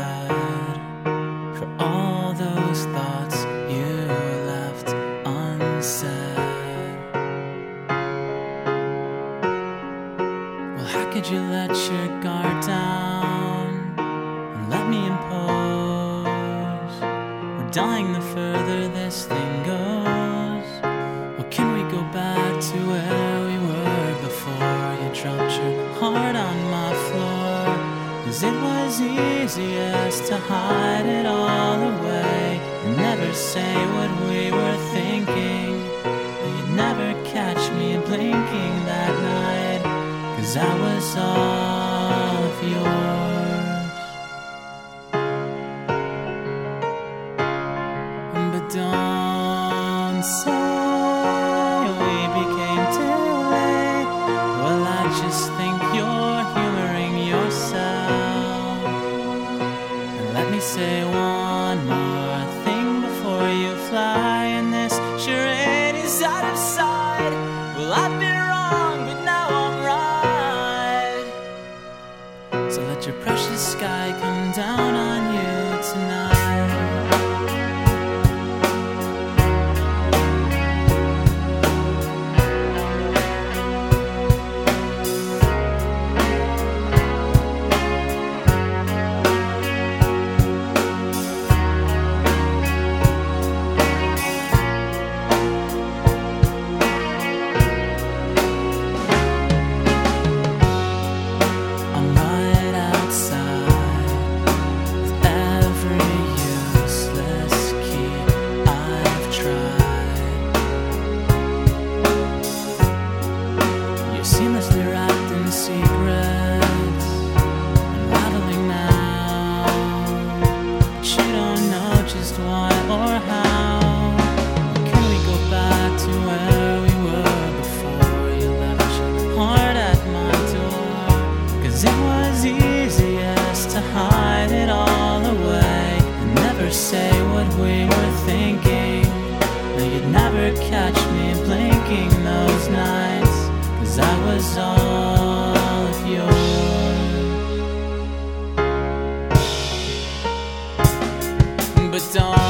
regret for all those thoughts you left unsaid. Well, how could you let your guard down and let me impose? We're dying the further this thing goes. Well, can we go back to where we were before you dropped your heart on my floor? 'Cause it was easiest to hide it all away and never say what we were thinking. You'd never catch me blinking that night, 'cause I was all of yours. But don't say we became too late. Well, I just think you're humoring yourself. And let me say one more thing before you fly, and this charade is out of sight. Well, I've been wrong, but now I'm right. So let your precious sky come down on you tonight. Seamlessly wrapped in secrets, unraveling now, but you don't know just why or how. Can we go back to where we were before you left your heart at my door? 'Cause it was easiest to hide it all away and never say what we were thinking. Now you'd never catch me blinking those nights, 'cause I was all of yours. But don't